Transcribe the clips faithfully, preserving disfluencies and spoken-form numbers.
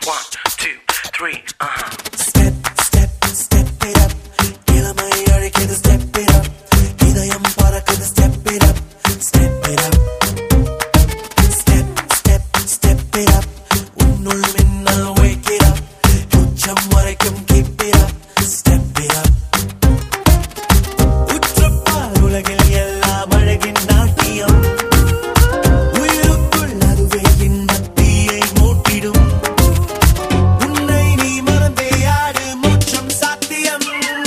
One, two, three, uh-huh. Step, step, step it up. இளமை அழைக்குது step it up. இதயம் பறக்குது step it up. Step it up. Step, step, step it up. உன்னுள் மின்னல் wake it up. உச்சம் வரைக்கும் keep it up. Step it up. உற்றப்பால் உலகில் எல்லாம் அழகின் நாட்டியம். உயிருக்குள் அதுவே இன்பத் தீயை மூட்டிடும். உன்னை நீ மறந்தே ஆடு மோட்சம் சாத்தியம்.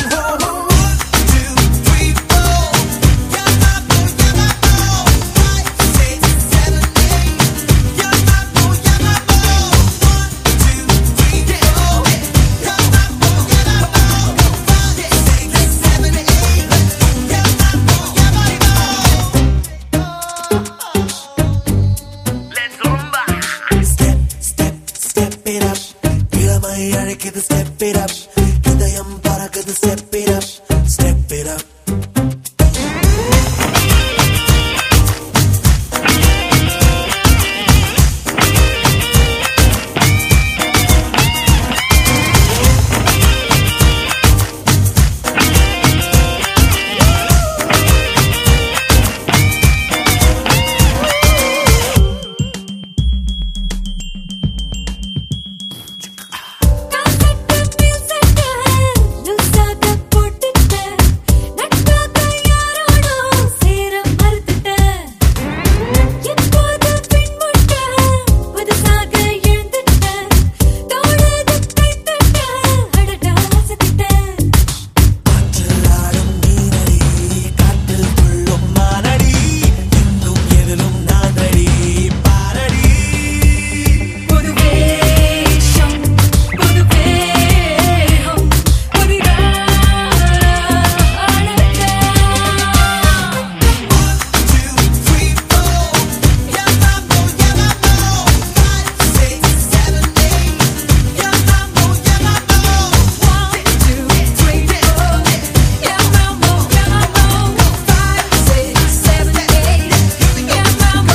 Let's rumba. Step, step, step it up. இளமை அழைக்குது step it up. இதயம் பறக்குது step it up. Step it up. ஆற்றலாடும் நீரடி, காற்றில் துள்ளும் மானடி, எங்கும் எதிலும் நானடி, பாரடி. புதுவேஷம் புதுவேகம் புதிதாக அழகா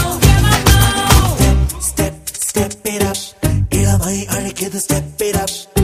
Step, step it up. இளமை அழைக்குது step it up.